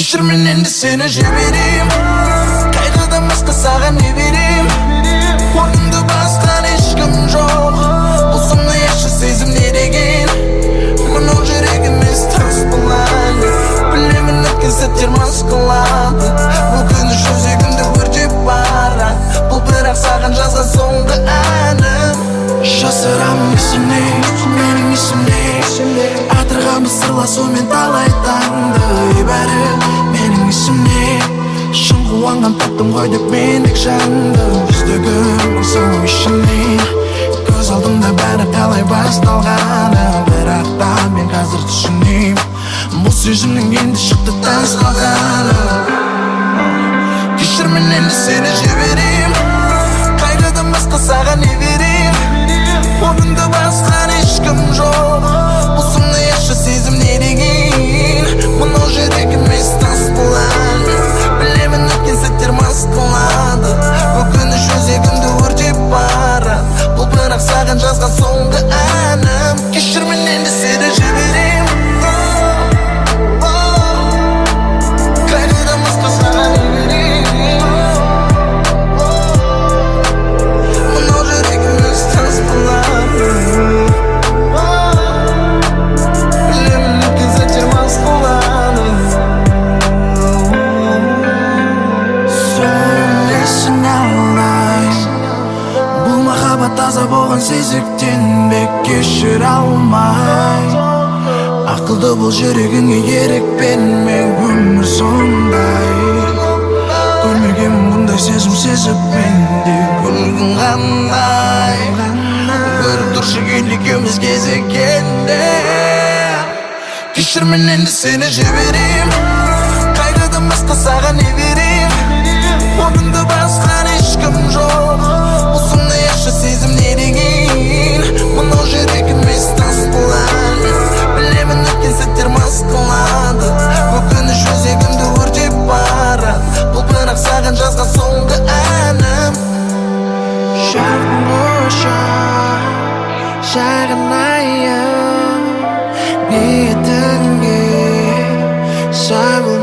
Кешір мен енді сені жіберем, қайғыдан басқа саған не берем? Орныңды басқан ешкім жоқ, бұл сұмды еші сезім не деген? Мынау жүрек емес тас болады, білемін өткен сәттер мас қылады. Өкініш жүрегімді өртеп барады, бұл бірақ саған жазған соңғы әнім. Жасырамын есімде, менің есімде, атырғанбыз сырласумен талай таңды. Бәрі менің есімде, шын қуанған таптым ғой деп мендік жанды. Жүздігім сұлу ішімде, көз алдымда бәрі қалай басталғаны. Бірақ та мен қазір түсінем, бұл сезімнің енді шықты тасталғаны. Кешір мен енді сені жіберем, қайғыдан басқа саған не берем? Орныңды басқан ешкім жоқ, бұл сұмды еші сезім не деген? Мынау жүрек емес тас болады, білемін өткен сәттер мас қылады. Өкініш өзегімді өртеп барады, бұл бірақ саған жазған соңғы әнім. Кешір мен енді сені жіберем, қайғыдан басқа саған не берем? Мынау жүрек емес тас болады, білемін өткен сәттер мас қылады. Сөйлесін алай, бұл махаббат таза болған сезіктен бе? Кешіре алмай, ақылды бұл жүрегіңе ерік берме, өмір сондай. Көрмеген бұндай сезім сезіп менде күлгін қандай. Көріп тұршы кейін екеуміз кезіккенде. Кешір мен енді сені жіберем, қайғыдан басқа саған не берем? Орныңды басқан ешкім жоқ, бұл сұмды еші сезім не деген? Мынау жүрек емес тас болады, білемін өткен сәттер мас қылады. Өкініш өзегімді өртеп барады, бұл бірақ саған жазған соңғы әнім. Шағын боша, шағын айым, ниетіңе сай бол